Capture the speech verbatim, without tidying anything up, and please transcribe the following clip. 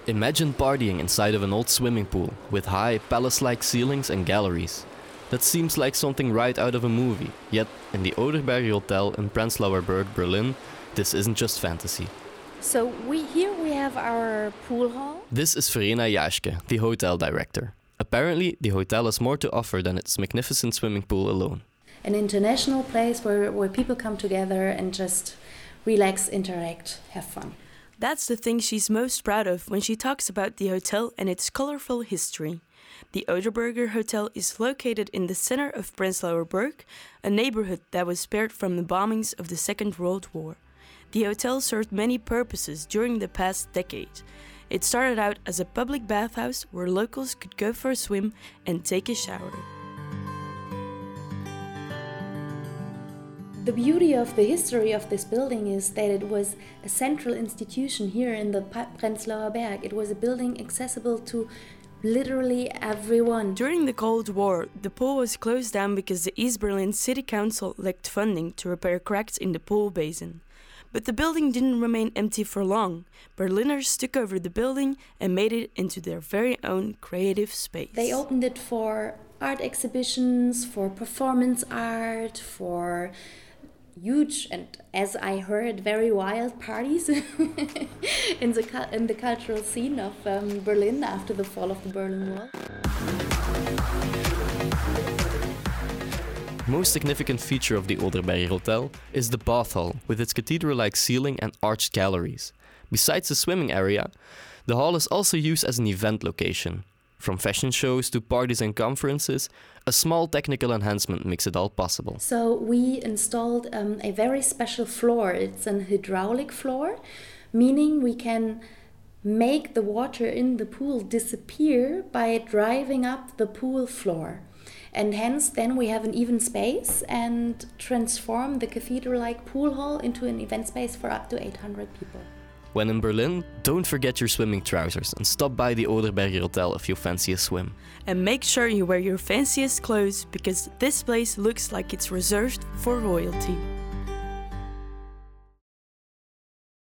Imagine partying inside of an old swimming pool with high, palace-like ceilings and galleries. That seems like something right out of a movie, yet in the Oderberger Hotel in Prenzlauer Berg, Berlin, this isn't just fantasy. So we here we have our pool hall. This is Verena Jaschke, the hotel director. Apparently, the hotel has more to offer than its magnificent swimming pool alone. An international place where, where people come together and just relax, interact, have fun. That's the thing she's most proud of when she talks about the hotel and its colorful history. The Oderberger Hotel is located in the center of Prenzlauer Berg, a neighborhood that was spared from the bombings of the Second World War. The hotel served many purposes during the past decade. It started out as a public bathhouse where locals could go for a swim and take a shower. The beauty of the history of this building is that it was a central institution here in the Prenzlauer Berg. It was a building accessible to literally everyone. During the Cold War, the pool was closed down because the East Berlin City Council lacked funding to repair cracks in the pool basin. But the building didn't remain empty for long. Berliners took over the building and made it into their very own creative space. They opened it for art exhibitions, for performance art, for huge and, as I heard, very wild parties in the in the cultural scene of um, Berlin after the fall of the Berlin Wall. Most significant feature of the Oderberger Hotel is the bath hall with its cathedral-like ceiling and arched galleries. Besides the swimming area, the hall is also used as an event location. From fashion shows to parties and conferences, a small technical enhancement makes it all possible. So we installed um, a very special floor. It's an hydraulic floor, meaning we can make the water in the pool disappear by driving up the pool floor. And hence then we have an even space and transform the cathedral-like pool hall into an event space for up to eight hundred people. When in Berlin, don't forget your swimming trousers and stop by the Oderberger Hotel if you fancy a swim. And make sure you wear your fanciest clothes because this place looks like it's reserved for royalty.